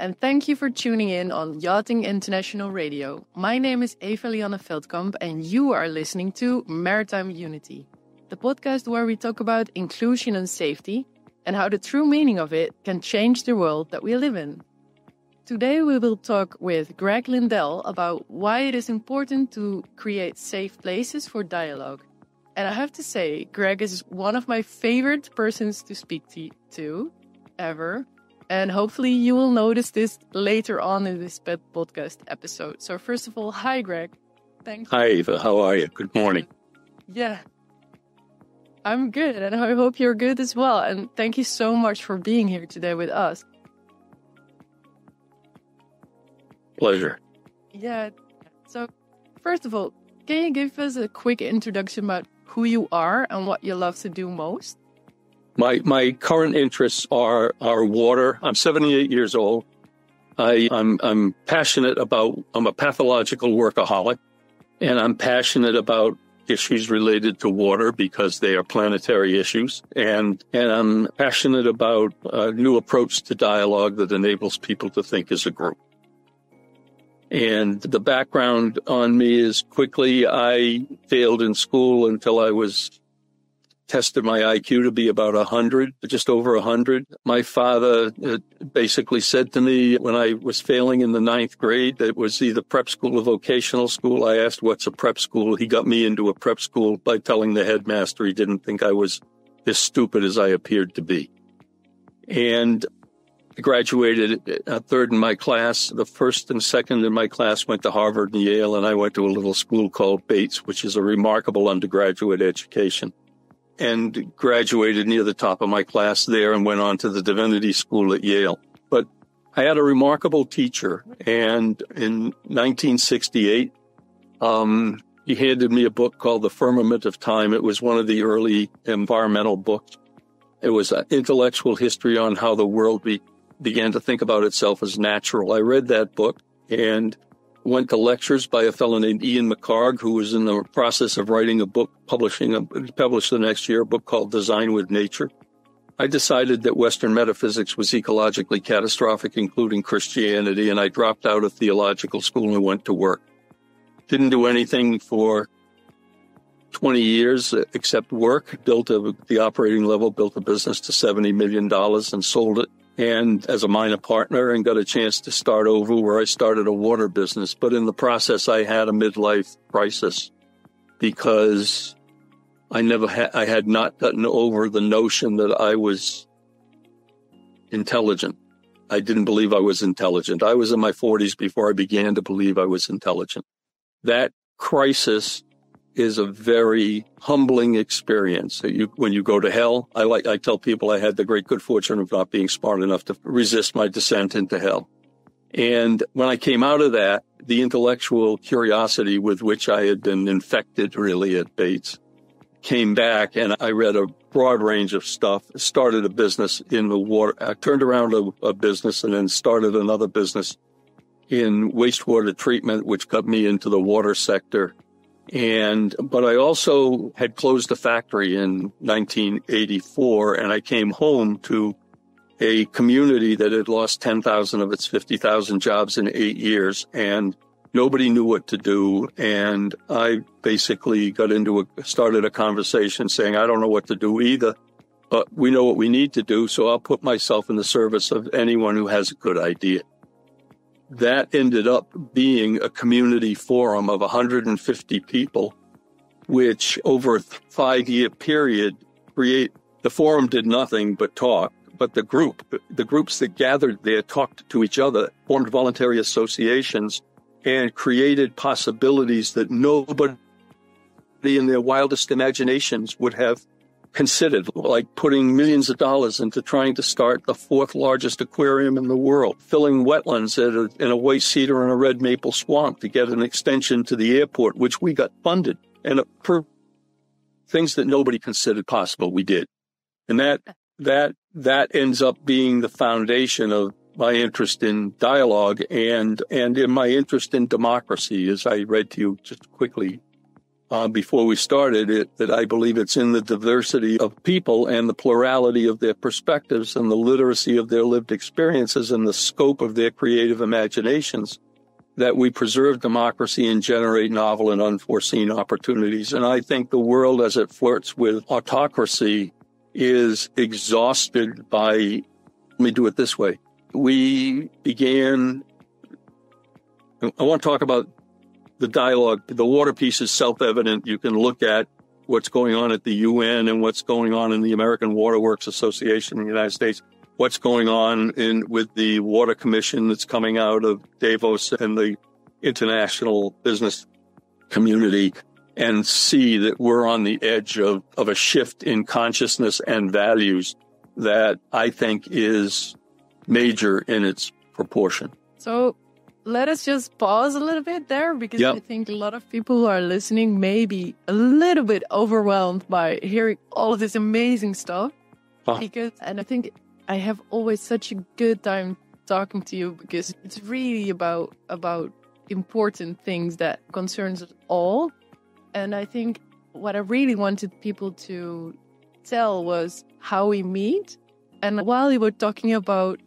and thank you for tuning in on Yachting International Radio. My name is Eva-Lianne Veldkamp, and you are listening to Maritime Unity, the podcast where we talk about inclusion and safety, and how the true meaning of it can change the world that we live in. Today we will talk with Greg Lindell about why it is important to create safe places for dialogue. And I have to say, Greg is one of my favorite persons to speak to ever. And hopefully you will notice this later on in this podcast episode. So first of all, hi, Greg. Thanks. Hi, Eva. How are you? Good morning. Yeah, I'm good. And I hope you're good as well. And thank you so much for being here today with us. Pleasure. Yeah. So first of all, can you give us a quick introduction about who you are and what you love to do most? My current interests are water. I'm 78 years old. I'm passionate about, I'm a pathological workaholic, and I'm passionate about issues related to water because they are planetary issues. And I'm passionate about a new approach to dialogue that enables people to think as a group. And the background on me is quickly, I failed in school until I tested my IQ to be about 100, just over 100. My father basically said to me when I was failing in the 9th grade, that it was either prep school or vocational school. I asked, what's a prep school? He got me into a prep school by telling the headmaster he didn't think I was as stupid as I appeared to be. And I graduated third in my class. The first and second in my class went to Harvard and Yale, and I went to a little school called Bates, which is a remarkable undergraduate education, and graduated near the top of my class there and went on to the divinity school at Yale. But I had a remarkable teacher, and in 1968, he handed me a book called The Firmament of Time. It was one of the early environmental books. It was an intellectual history on how the world began to think about itself as natural. I read that book and went to lectures by a fellow named Ian McHarg, who was in the process of writing a book, published the next year, a book called Design with Nature. I decided that Western metaphysics was ecologically catastrophic, including Christianity, and I dropped out of theological school and went to work. Didn't do anything for 20 years except work, the operating level, built a business to $70 million and sold it. And as a minor partner, and got a chance to start over where I started a water business. But in the process, I had a midlife crisis because I had not gotten over the notion that I was intelligent. I didn't believe I was intelligent. I was in my 40s before I began to believe I was intelligent. That crisis is a very humbling experience. When you go to hell, I tell people I had the great good fortune of not being smart enough to resist my descent into hell. And when I came out of that, the intellectual curiosity with which I had been infected really at Bates came back, and I read a broad range of stuff, started a business in the water. I turned around a business and then started another business in wastewater treatment, which got me into the water sector. But I also had closed a factory in 1984, and I came home to a community that had lost 10,000 of its 50,000 jobs in 8 years, and nobody knew what to do. And I basically started a conversation saying, I don't know what to do either, but we know what we need to do, so I'll put myself in the service of anyone who has a good idea. That ended up being a community forum of 150 people, which over a 5-year period the forum did nothing but talk, but the groups that gathered there talked to each other, formed voluntary associations, and created possibilities that nobody in their wildest imaginations would have considered, like putting millions of dollars into trying to start the 4th largest aquarium in the world, filling wetlands in a white cedar and a red maple swamp to get an extension to the airport, which we got funded. And for things that nobody considered possible, we did. And that ends up being the foundation of my interest in dialogue and in my interest in democracy, as I read to you just quickly before we started it, that I believe it's in the diversity of people and the plurality of their perspectives and the literacy of their lived experiences and the scope of their creative imaginations that we preserve democracy and generate novel and unforeseen opportunities. And I think the world, as it flirts with autocracy, is exhausted by, let me do it this way. I want to talk about the dialogue. The water piece is self-evident. You can look at what's going on at the UN and what's going on in the American Water Works Association in the United States, what's going on with the Water Commission that's coming out of Davos and the international business community, and see that we're on the edge of a shift in consciousness and values that I think is major in its proportion. So let us just pause a little bit there, because I think a lot of people who are listening may be a little bit overwhelmed by hearing all of this amazing stuff. And I think I have always such a good time talking to you, because it's really about important things that concerns us all. And I think what I really wanted people to tell was how we meet. And while you were talking about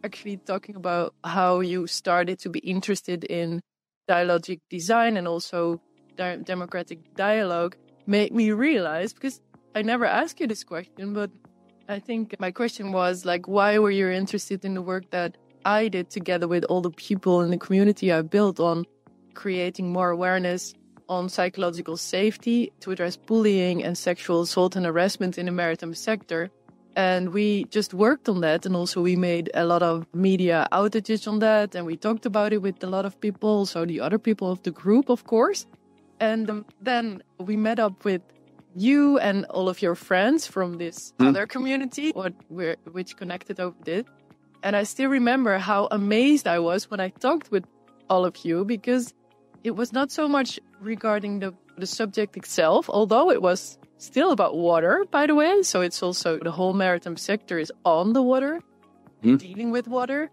how you started to be interested in dialogic design and also democratic dialogue, made me realize, because I never asked you this question, but I think my question was like, why were you interested in the work that I did together with all the people in the community I built on creating more awareness on psychological safety to address bullying and sexual assault and harassment in the maritime sector. And we just worked on that. And also we made a lot of media outages on that. And we talked about it with a lot of people, so the other people of the group, of course. And then we met up with you and all of your friends from this other community, which connected over this. And I still remember how amazed I was when I talked with all of you, because it was not so much regarding the subject itself, although it was still about water, by the way. So it's also the whole maritime sector is on the water, dealing with water.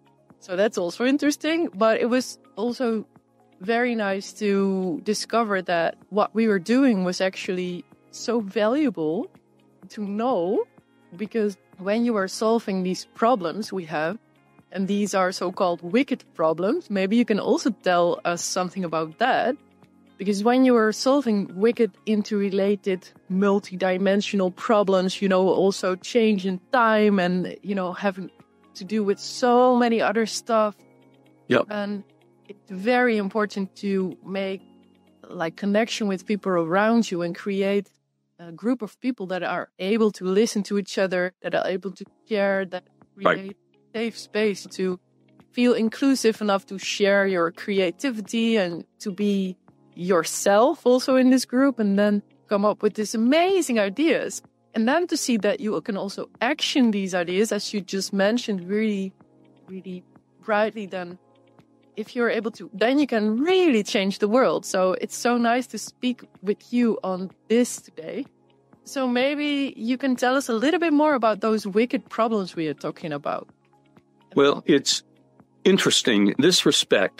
So that's also interesting. But it was also very nice to discover that what we were doing was actually so valuable to know, because when you are solving these problems we have, and these are so-called wicked problems, maybe you can also tell us something about that. Because when you are solving wicked, interrelated, multidimensional problems, also change in time and, having to do with so many other stuff. Yep. And it's very important to make connection with people around you and create a group of people that are able to listen to each other, that are able to share, that create safe space to feel inclusive enough to share your creativity and to be yourself also in this group, and then come up with these amazing ideas. And then to see that you can also action these ideas, as you just mentioned, really, really brightly, then if you're able to, then you can really change the world. So it's so nice to speak with you on this today. So maybe you can tell us a little bit more about those wicked problems we are talking about. Well, it's interesting in this respect.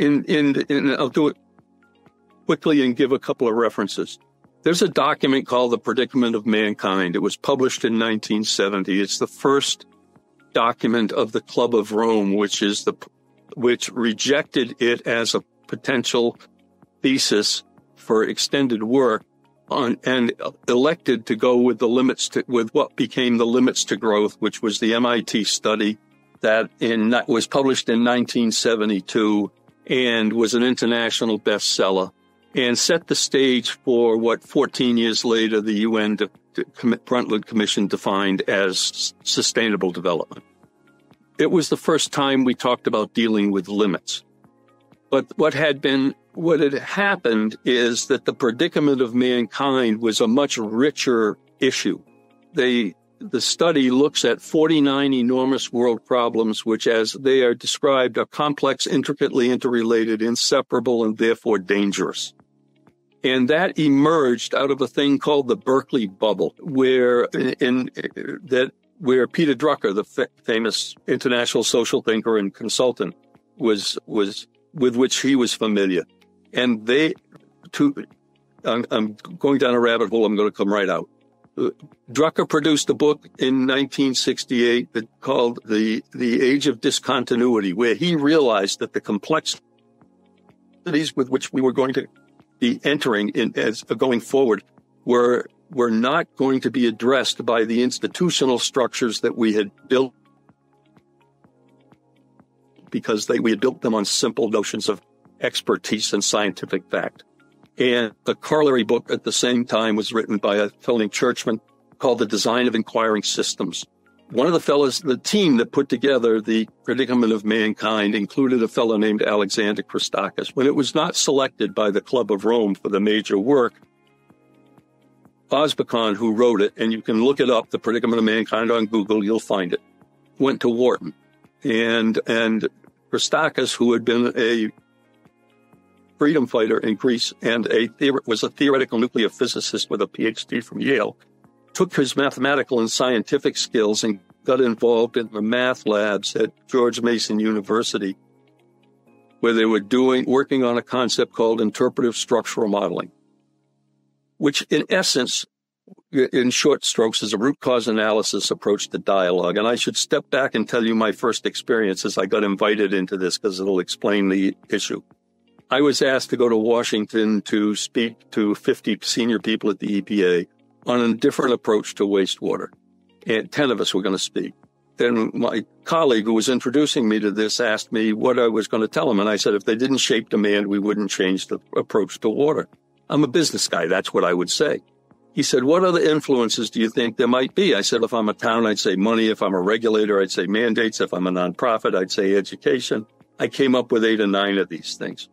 I'll do it quickly and give a couple of references. There's a document called The Predicament of Mankind. It was published in 1970. It's the first document of the Club of Rome, which rejected it as a potential thesis for extended work and elected to go with with what became the limits to growth, which was the MIT study that was published in 1972 and was an international bestseller, and set the stage for what 14 years later the UN Brundtland Commission defined as sustainable development. It was the first time we talked about dealing with limits. But what had happened is that the predicament of mankind was a much richer issue. The study looks at 49 enormous world problems, which, as they are described, are complex, intricately interrelated, inseparable, and therefore dangerous. And that emerged out of a thing called the Berkeley bubble, where Peter Drucker, the famous international social thinker and consultant, was with which he was familiar. And I'm going down a rabbit hole. I'm going to come right out. Drucker produced a book in 1968 called The Age of Discontinuity, where he realized that the complexities with which we were going to be entering as going forward were not going to be addressed by the institutional structures that we had built, because we had built them on simple notions of expertise and scientific fact. And the corollary book at the same time was written by a fellow named Churchman called The Design of Inquiring Systems. One of the fellows, the team that put together The Predicament of Mankind, included a fellow named Alexander Christakis. When it was not selected by the Club of Rome for the major work, Osbekon, who wrote it, and you can look it up, The Predicament of Mankind on Google, you'll find it, went to Wharton. And Christakis, who had been a freedom fighter in Greece and was a theoretical nuclear physicist with a PhD from Yale, took his mathematical and scientific skills and got involved in the math labs at George Mason University, where they were working on a concept called interpretive structural modeling, which in essence, in short strokes, is a root cause analysis approach to dialogue. And I should step back and tell you my first experience as I got invited into this, because it'll explain the issue. I was asked to go to Washington to speak to 50 senior people at the EPA on a different approach to wastewater. And 10 of us were going to speak. Then my colleague who was introducing me to this asked me what I was going to tell them. And I said, if they didn't shape demand, we wouldn't change the approach to water. I'm a business guy. That's what I would say. He said, what other influences do you think there might be? I said, if I'm a town, I'd say money. If I'm a regulator, I'd say mandates. If I'm a nonprofit, I'd say education. I came up with 8 or 9 of these things.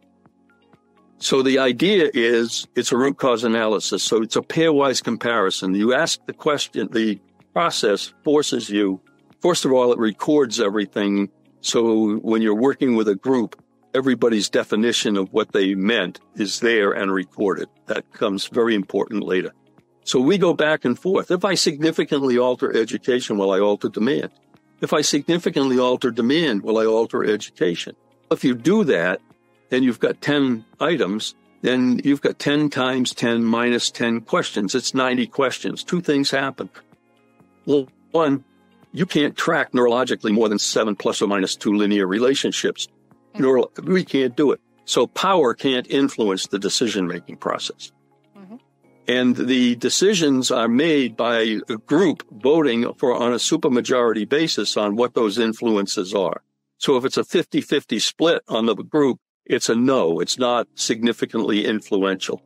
So the idea is it's a root cause analysis. So it's a pairwise comparison. You ask the question, the process forces you. First of all, it records everything. So when you're working with a group, everybody's definition of what they meant is there and recorded. That comes very important later. So we go back and forth. If I significantly alter education, will I alter demand? If I significantly alter demand, will I alter education? If you do that, then you've got 10 items, then you've got 10 times 10 minus 10 questions. It's 90 questions. 2 things happen. Well, one, you can't track neurologically more than 7 plus or minus 2 linear relationships. We can't do it. So power can't influence the decision-making process. Mm-hmm. And the decisions are made by a group voting on a supermajority basis on what those influences are. So if it's a 50-50 split on the group, it's a no. It's not significantly influential.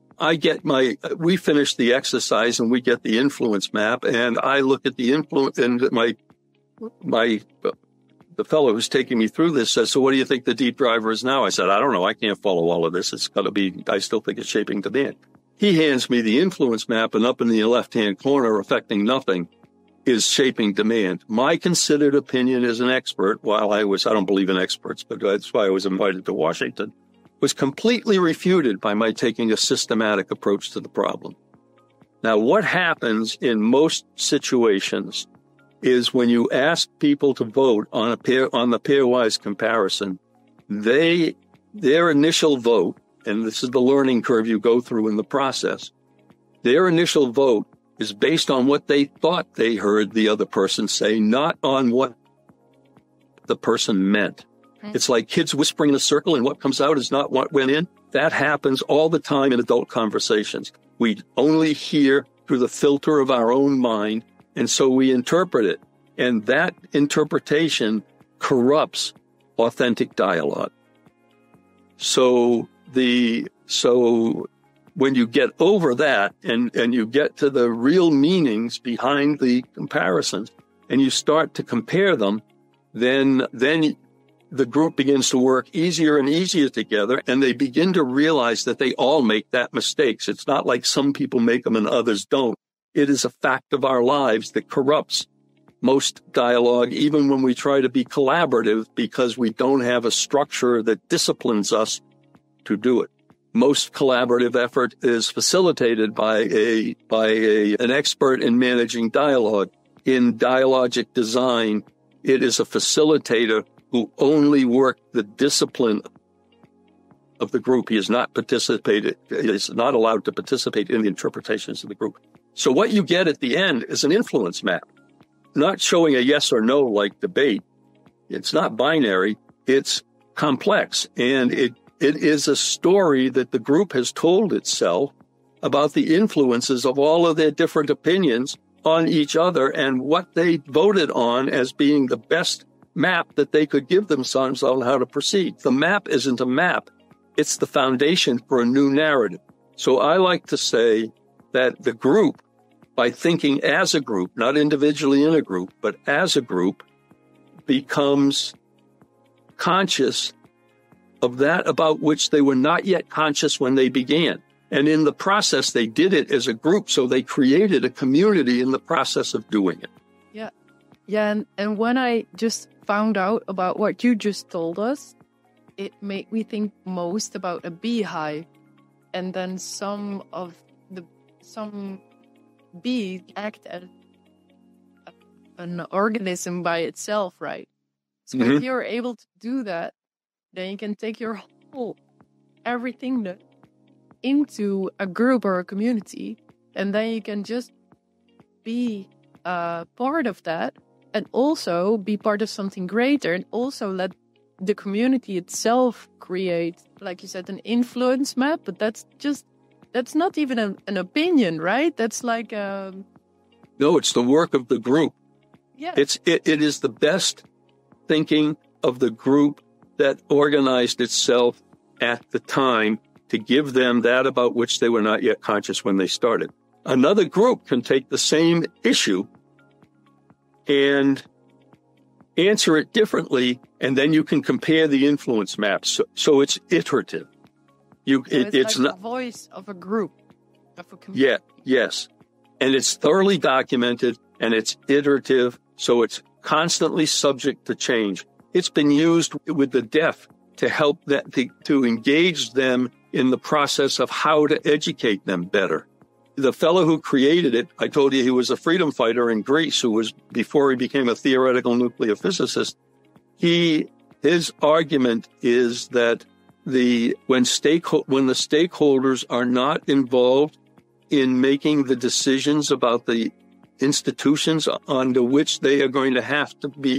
We finish the exercise and we get the influence map, and I look at the influence, and the fellow who's taking me through this says, so what do you think the deep driver is now? I said, I don't know. I can't follow all of this. It's got to be, I still think it's shaping demand. He hands me the influence map, and up in the left-hand corner, affecting nothing, is shaping demand. My considered opinion as an expert, I don't believe in experts, but that's why I was invited to Washington, was completely refuted by my taking a systematic approach to the problem. Now, what happens in most situations is when you ask people to vote on the pairwise comparison, their initial vote, and this is the learning curve you go through in the process, their initial vote is based on what they thought they heard the other person say, not on what the person meant. Okay. It's like kids whispering in a circle, and what comes out is not what went in. That happens all the time in adult conversations. We only hear through the filter of our own mind, and so we interpret it. And that interpretation corrupts authentic dialogue. So when you get over that and you get to the real meanings behind the comparisons and you start to compare them, then the group begins to work easier and easier together, and they begin to realize that they all make that mistakes. It's not like some people make them and others don't. It is a fact of our lives that corrupts most dialogue, even when we try to be collaborative, because we don't have a structure that disciplines us to do it. Most collaborative effort is facilitated by an expert in managing dialogue. In dialogic design, it is a facilitator who only worked the discipline of the group. He is not allowed to participate in the interpretations of the group. So what you get at the end is an influence map, not showing a yes or no like debate. It's not binary. It's complex. And it is a story that the group has told itself about the influences of all of their different opinions on each other and what they voted on as being the best map that they could give themselves on how to proceed. The map isn't a map. It's the foundation for a new narrative. So I like to say that the group, by thinking as a group, not individually in a group, but as a group, becomes conscious of that about which they were not yet conscious when they began. And in the process, they did it as a group, so they created a community in the process of doing it. Yeah, and when I just found out about what you just told us, it made me think most about a beehive, and then some bees act as an organism by itself, right? So if you're able to do that, then you can take your whole everything into a group or a community, and then you can just be part of that, and also be part of something greater, and also let the community itself create, like you said, an influence map. But that's not even an opinion, right? That's like no, it's the work of the group. Yeah, it is the best thinking of the group that organized itself at the time to give them that about which they were not yet conscious when they started. Another group can take the same issue and answer it differently, and then you can compare the influence maps. So it's iterative. It's like the voice of a group, of a community. Yeah, yes. And it's thoroughly documented, and it's iterative, so it's constantly subject to change. It's been used with the deaf to help to engage them in the process of how to educate them better. The fellow who created it, I told you he was a freedom fighter in Greece, who was, before he became a theoretical nuclear physicist. His argument is that when the stakeholders are not involved in making the decisions about the institutions under which they're going to have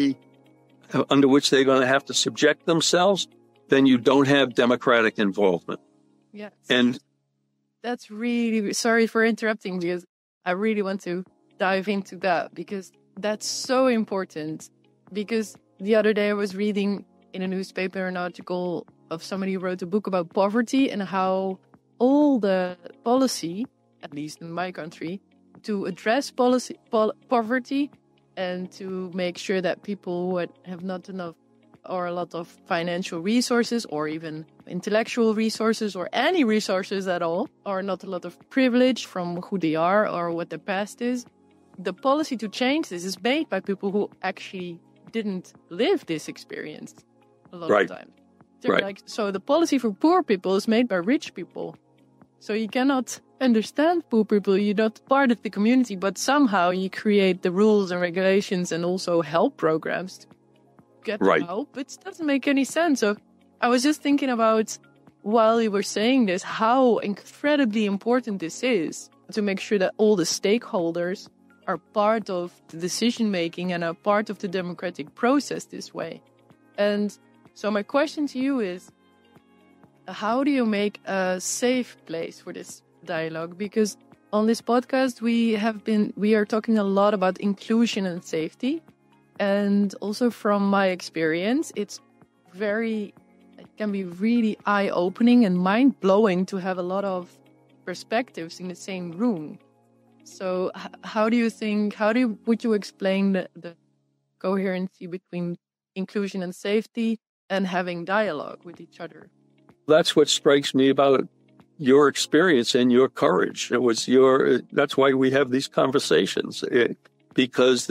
to subject themselves, then you don't have democratic involvement. Yes. And that's really, sorry for interrupting, because I really want to dive into that, because that's so important. Because the other day I was reading in a newspaper an article of somebody who wrote a book about poverty, and how all the policy, at least in my country, to address poverty and to make sure that people who have not enough or a lot of financial resources or even intellectual resources or any resources at all, or not a lot of privilege from who they are or what their past is. The policy to change this is made by people who actually didn't live this experience a lot of time. Right. So the policy for poor people is made by rich people. So you cannot understand poor people. You're not part of the community, but somehow you create the rules and regulations and also help programs to get them help. It doesn't make any sense. So I was just thinking about, while you were saying this, how incredibly important this is to make sure that all the stakeholders are part of the decision making and are part of the democratic process this way. And so my question to you is, how do you make a safe place for this dialogue? Because on this podcast, we are talking a lot about inclusion and safety. And also from my experience, it can be really eye-opening and mind-blowing to have a lot of perspectives in the same room. So would you explain the coherency between inclusion and safety and having dialogue with each other? That's what strikes me about your experience and your courage. That's why we have these conversations, because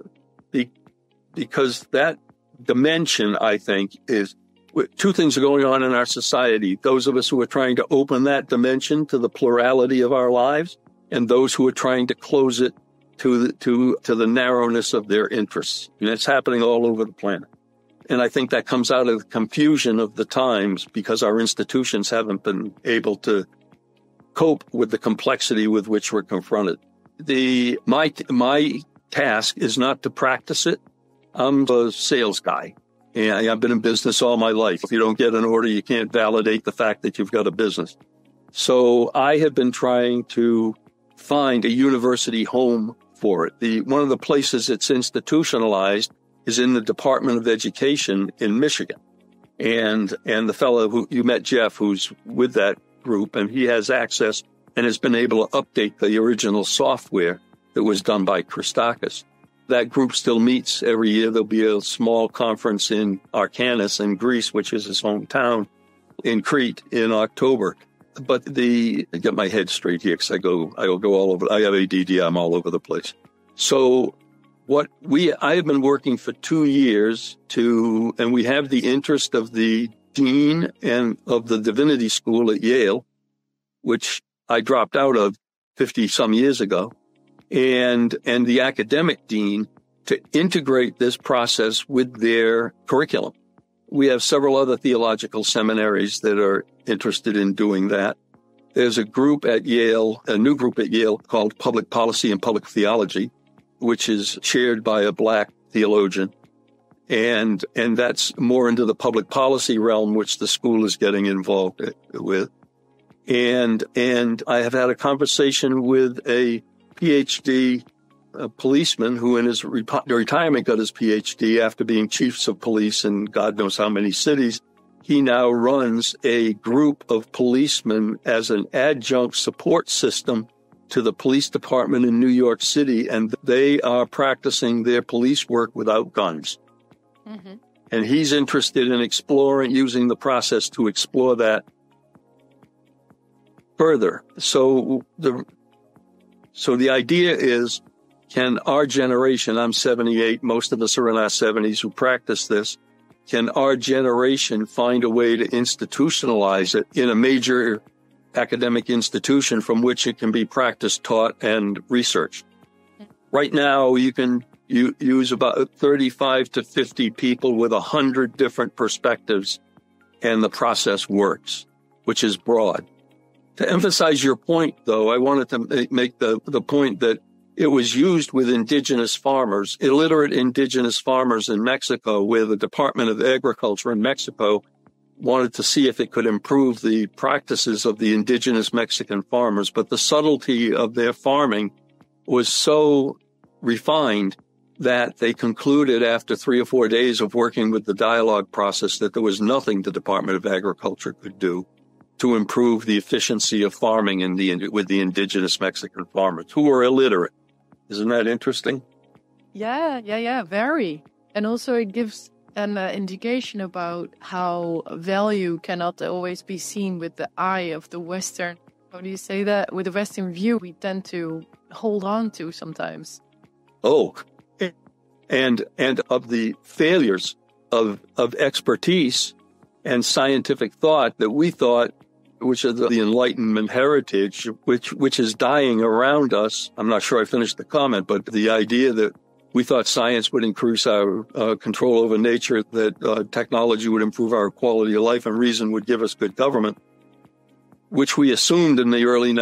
that dimension, I think, is two things are going on in our society. Those of us who are trying to open that dimension to the plurality of our lives, and those who are trying to close it to the narrowness of their interests. And it's happening all over the planet. And I think that comes out of the confusion of the times because our institutions haven't been able to cope with the complexity with which we're confronted. My task is not to practice it. I'm a sales guy. And I've been in business all my life. If you don't get an order, you can't validate the fact that you've got a business. So I have been trying to find a university home for it. One of the places it's institutionalized is in the Department of Education in Michigan. And the fellow who you met, Jeff, who's with that group, and he has access and has been able to update the original software that was done by Christakis. That group still meets every year. There'll be a small conference in Archanis in Greece, which is his hometown, in Crete in October. But I get my head straight here because I go all over. I have ADD. I'm all over the place. So I have been working for 2 years and we have the interest of the dean and of the divinity school at Yale, which I dropped out of 50 some years ago, and the academic dean to integrate this process with their curriculum. We have several other theological seminaries that are interested in doing that. There's a group at Yale, a new group at Yale called Public Policy and Public Theology, which is chaired by a Black theologian. And that's more into the public policy realm, which the school is getting involved with. And I have had a conversation with a PhD policeman who in his retirement got his PhD after being chiefs of police in God knows how many cities. He now runs a group of policemen as an adjunct support system to the police department in New York City, and they are practicing their police work without guns. Mm-hmm. And he's interested in using the process to explore that further. So the idea is, can our generation, I'm 78, most of us are in our 70s who practice this, can our generation find a way to institutionalize it in a major academic institution from which it can be practiced, taught, and researched? Right now, you can use about 35 to 50 people with 100 different perspectives, and the process works, which is broad. To emphasize your point, though, I wanted to make the point that it was used with indigenous farmers, illiterate indigenous farmers in Mexico, where the Department of Agriculture in Mexico wanted to see if it could improve the practices of the indigenous Mexican farmers. But the subtlety of their farming was so refined that they concluded after 3 or 4 days of working with the dialogue process that there was nothing the Department of Agriculture could do to improve the efficiency of farming with the indigenous Mexican farmers who were illiterate. Isn't that interesting? Yeah, very. And also it gives an indication about how value cannot always be seen with the eye of the Western. How do you say that? With the Western view, we tend to hold on to sometimes. Oh, and of the failures of expertise and scientific thought that we thought, which is the Enlightenment heritage, which is dying around us. I'm not sure I finished the comment, but the idea that we thought science would increase our control over nature, that technology would improve our quality of life, and reason would give us good government, which we assumed in the early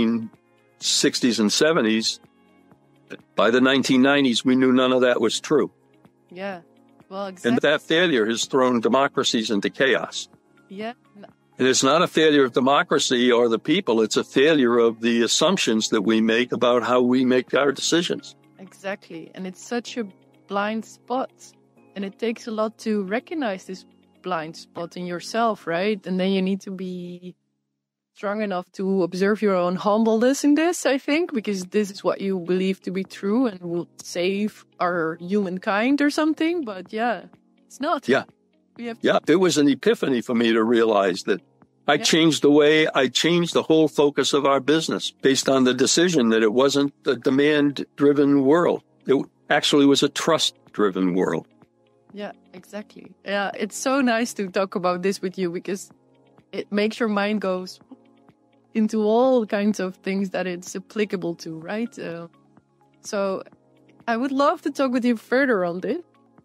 1960s and 70s. By the 1990s, we knew none of that was true. Yeah, well, exactly. And that failure has thrown democracies into chaos. Yeah. And it's not a failure of democracy or the people. It's a failure of the assumptions that we make about how we make our decisions. Exactly. And it's such a blind spot. And it takes a lot to recognize this blind spot in yourself, right? And then you need to be strong enough to observe your own humbleness in this, I think, because this is what you believe to be true and will save our humankind or something. But yeah, it's not. Yeah. It was an epiphany for me to realize that I changed the whole focus of our business based on the decision that it wasn't a demand-driven world. It actually was a trust-driven world. Yeah, exactly. Yeah, it's so nice to talk about this with you because it makes your mind goes into all kinds of things that it's applicable to, right? So I would love to talk with you further on this.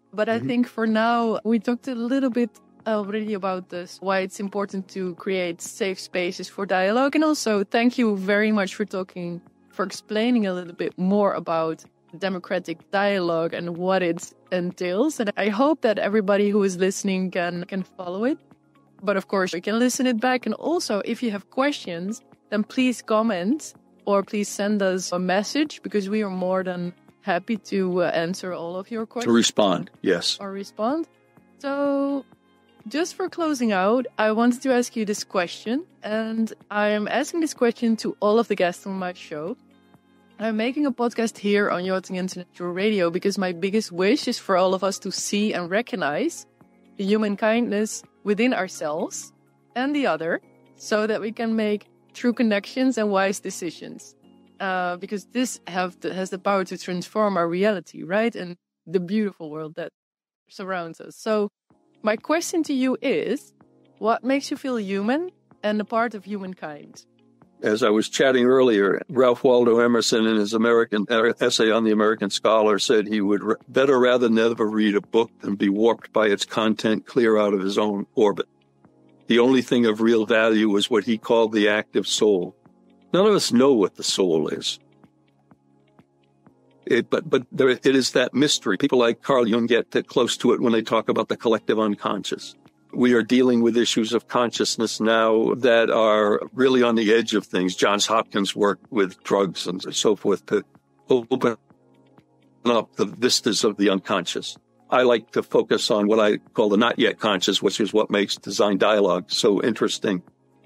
But I think for now, we talked a little bit already about this, why it's important to create safe spaces for dialogue. And also, thank you very much for explaining a little bit more about democratic dialogue and what it entails. And I hope that everybody who is listening can follow it. But of course, you can listen it back. And also, if you have questions, then please comment or please send us a message, because we are more than happy to answer all of your questions. To respond, yes. Or respond. So just for closing out, I wanted to ask you this question. And I am asking this question to all of the guests on my show. I'm making a podcast here on Yachting International Radio because my biggest wish is for all of us to see and recognize the human kindness within ourselves and the other, so that we can make true connections and wise decisions. Because this has the power to transform our reality, right? And the beautiful world that surrounds us. So my question to you is, what makes you feel human and a part of humankind? As I was chatting earlier, Ralph Waldo Emerson, in his American essay on the American Scholar, said he would better rather never read a book than be warped by its content clear out of his own orbit. The only thing of real value was what he called the active soul. None of us know what the soul is. But it is that mystery. People like Carl Jung get close to it when they talk about the collective unconscious. We are dealing with issues of consciousness now that are really on the edge of things. Johns Hopkins worked with drugs and so forth to open up the vistas of the unconscious. I like to focus on what I call the not yet conscious, which is what makes design dialogue so interesting.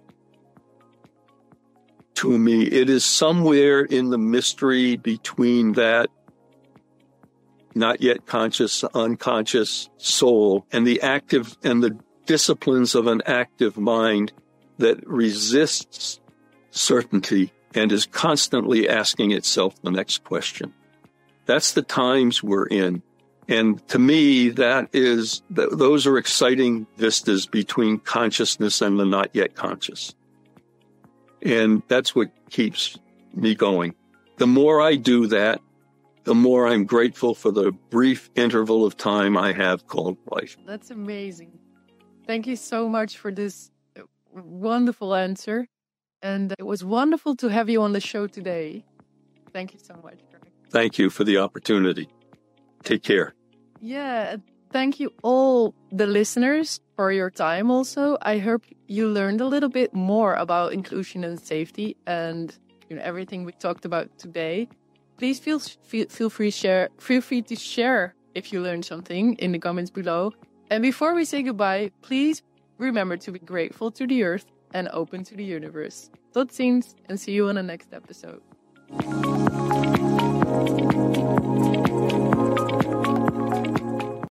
To me, it is somewhere in the mystery between that not yet conscious, unconscious soul and the active and the disciplines of an active mind that resists certainty and is constantly asking itself the next question. That's the times we're in. And to me, those are exciting vistas between consciousness and the not yet conscious. And that's what keeps me going. The more I do that, the more I'm grateful for the brief interval of time I have called life. That's amazing. Thank you so much for this wonderful answer. And it was wonderful to have you on the show today. Thank you so much, Greg. Thank you for the opportunity. Take care. Yeah, thank you all the listeners for your time also. I hope you learned a little bit more about inclusion and safety and everything we talked about today. Please feel free to share if you learned something in the comments below. And before we say goodbye, please remember to be grateful to the earth and open to the universe. Tot ziens and see you on the next episode.